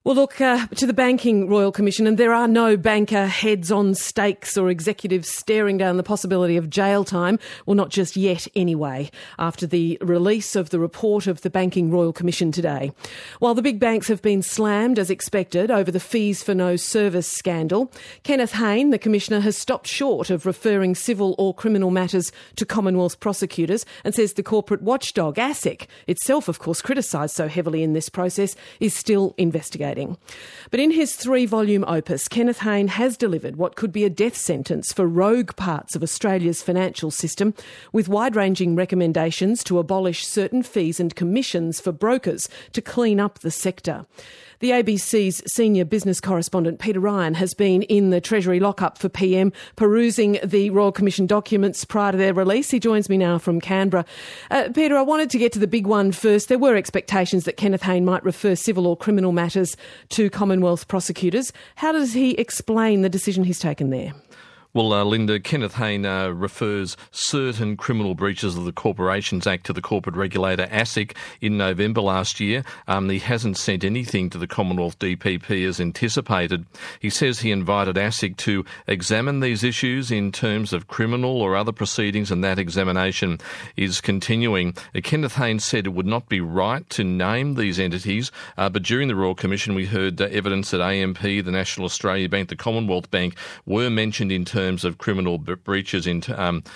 Well, look, to the Banking Royal Commission, and there are no banker heads on stakes or executives staring down the possibility of jail time. Well, not just yet anyway, after the release of the report of the Banking Royal Commission today. While the big banks have been slammed, as expected, over the fees for no service scandal, Kenneth Hayne, the Commissioner, has stopped short of referring civil or criminal matters to Commonwealth prosecutors and says the corporate watchdog, ASIC, itself, of course, criticised so heavily in this process, is still investigating. But in his 3-volume opus, Kenneth Hayne has delivered what could be a death sentence for rogue parts of Australia's financial system, with wide-ranging recommendations to abolish certain fees and commissions for brokers to clean up the sector. The ABC's senior business correspondent Peter Ryan has been in the Treasury lockup for PM, perusing the Royal Commission documents prior to their release. He joins me now from Canberra. Peter, I wanted to get to the big one first. There were expectations that Kenneth Hayne might refer civil or criminal matters to Commonwealth prosecutors. How does he explain the decision he's taken there? Well, Linda, Kenneth Hayne refers certain criminal breaches of the Corporations Act to the corporate regulator ASIC in November last year. He hasn't sent anything to the Commonwealth DPP as anticipated. He says he invited ASIC to examine these issues in terms of criminal or other proceedings, and that examination is continuing. Kenneth Hayne said it would not be right to name these entities, but during the Royal Commission we heard evidence that AMP, the National Australia Bank, the Commonwealth Bank were mentioned in terms of criminal breaches in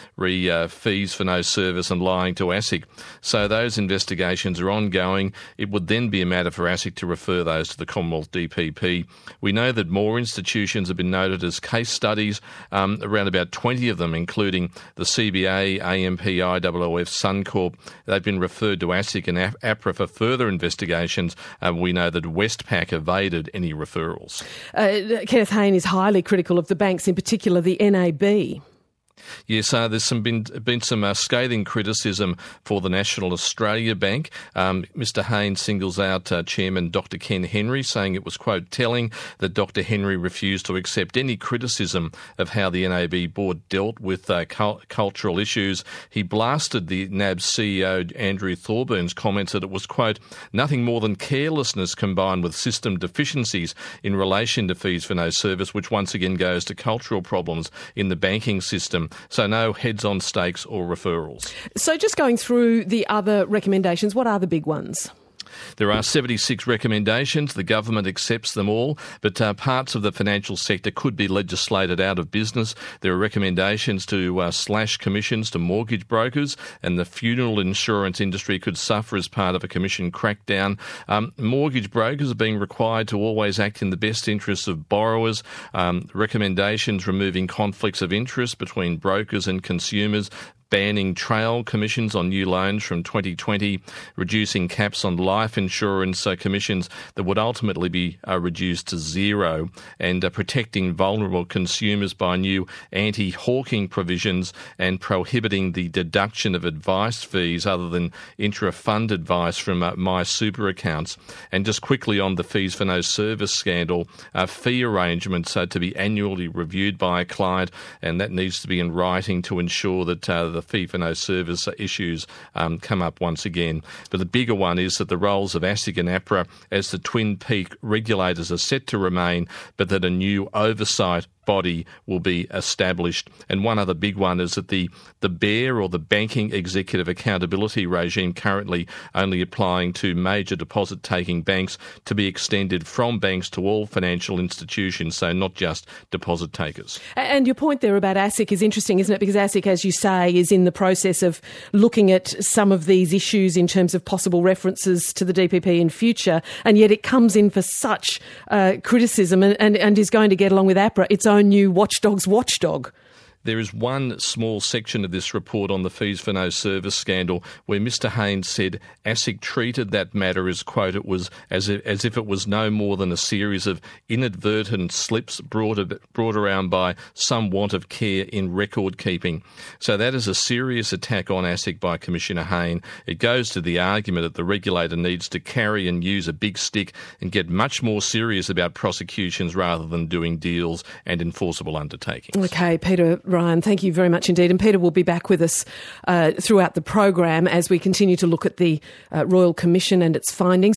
fees for no service and lying to ASIC. So those investigations are ongoing. It would then be a matter for ASIC to refer those to the Commonwealth DPP. We know that more institutions have been noted as case studies, around about 20 of them, including the CBA, AMP, IOOF, Suncorp. They've been referred to ASIC and APRA for further investigations. We know that Westpac evaded any referrals. Kenneth Hayne is highly critical of the banks, in particular the NAB. Yes, there's been some scathing criticism for the National Australia Bank. Mr Hayne singles out Chairman Dr Ken Henry, saying it was, quote, telling that Dr Henry refused to accept any criticism of how the NAB board dealt with cultural issues. He blasted the NAB CEO Andrew Thorburns' comments that it was, quote, nothing more than carelessness combined with system deficiencies in relation to fees for no service, which once again goes to cultural problems in the banking system. So no heads on stakes or referrals. So just going through the other recommendations, what are the big ones? There are 76 recommendations. The government accepts them all, but parts of the financial sector could be legislated out of business. There are recommendations to slash commissions to mortgage brokers, and the funeral insurance industry could suffer as part of a commission crackdown. Mortgage brokers are being required to always act in the best interests of borrowers. Recommendations removing conflicts of interest between brokers and consumers, banning trail commissions on new loans from 2020, reducing caps on life insurance commissions that would ultimately be reduced to zero, and protecting vulnerable consumers by new anti-hawking provisions and prohibiting the deduction of advice fees other than intra-fund advice from My Super accounts. And just quickly on the fees for no service scandal, fee arrangements to be annually reviewed by a client, and that needs to be in writing to ensure that the fee for no service issues come up once again. But the bigger one is that the roles of ASIC and APRA as the twin peak regulators are set to remain, but that a new oversight body will be established. And one other big one is that the BEAR, or the Banking Executive Accountability Regime, currently only applying to major deposit-taking banks, to be extended from banks to all financial institutions, so not just deposit takers. And your point there about ASIC is interesting, isn't it? Because ASIC, as you say, is in the process of looking at some of these issues in terms of possible references to the DPP in future, and yet it comes in for such criticism and is going to get, along with APRA, its own new watchdog's watchdog. There is one small section of this report on the fees for no service scandal where Mr Hayne said ASIC treated that matter as, quote, it was as if it was no more than a series of inadvertent slips brought around by some want of care in record keeping. So that is a serious attack on ASIC by Commissioner Hayne. It goes to the argument that the regulator needs to carry and use a big stick and get much more serious about prosecutions rather than doing deals and enforceable undertakings. Okay, Peter Ryan, thank you very much indeed. And Peter will be back with us throughout the program as we continue to look at the Royal Commission and its findings.